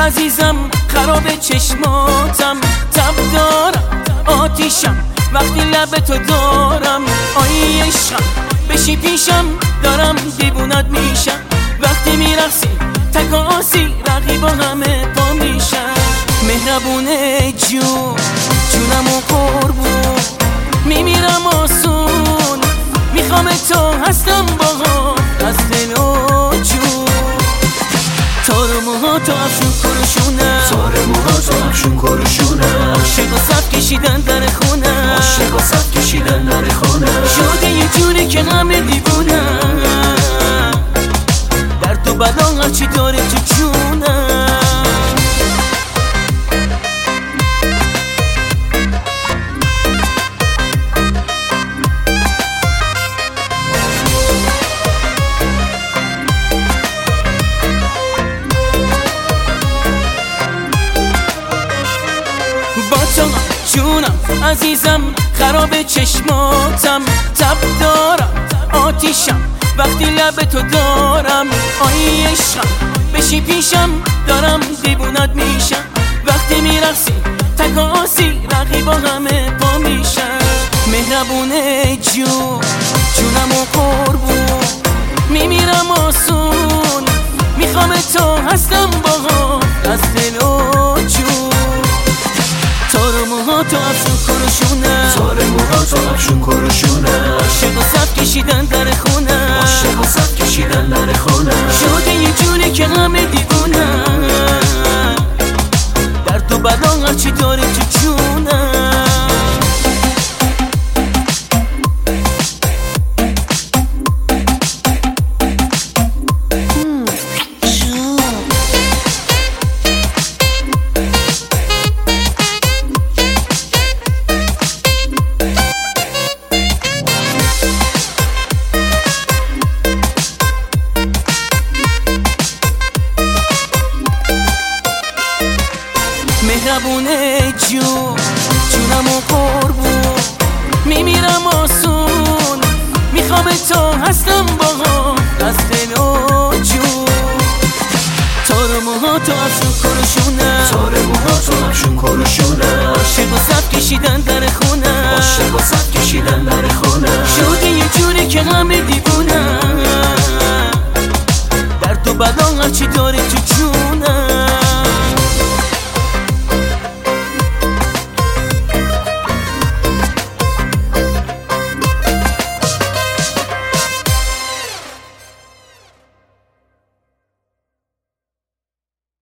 عزیزم خراب چشماتم، تب دارم آتیشم وقتی لب تو دارم. آی عشقم بشی پیشم دارم دیوونت میشم، وقتی میرقصی تکاسی رقیبا همه پا میشم. مهربونه جونم و قربون میمیرم آسون، میخوام تو هستم باها از دل و جون. تار موها تو افشون کرشونم، تار موها تو افشون کرشونم. عاشق و صف کشیدن در خونم، عاشق و صف کشیدن در خونم. شده یه جوری که همه دیوونم، درد و بلا هرچی داره تو جونم. جونم عزیزم خراب چشماتم، تب دارم آتیشم وقتی لب تو دارم. آی عشقم بشی پیشم دارم دیوونت میشم، وقتی میرقصی تکاسی رقیبا همه پا میشم. مهربونه جونم و قربون میمیرم آسون، میخوام تو هستم باها از دل و جون. تار موها تو افشون کرشونم، تار موها تو افشون کرشونم. عاشق و صف کشیدن در خونم، عاشق و صف کشیدن در خونم. شده یه جوری که همه دیوونم، درد و بلا هرچی داره تو جونم. مهربونه جونم و قربون میمیرم آسون، میخوام تو هستم باها از دل و جون. تار موها تو افشون کرشونم، تار موها تو افشون کرشونم. عاشق و صف کشیدن در خونم، عاشق و صف کشیدن در خونم. شده یه جوری که همه دیوونم، درد و بلا هرچی داره تو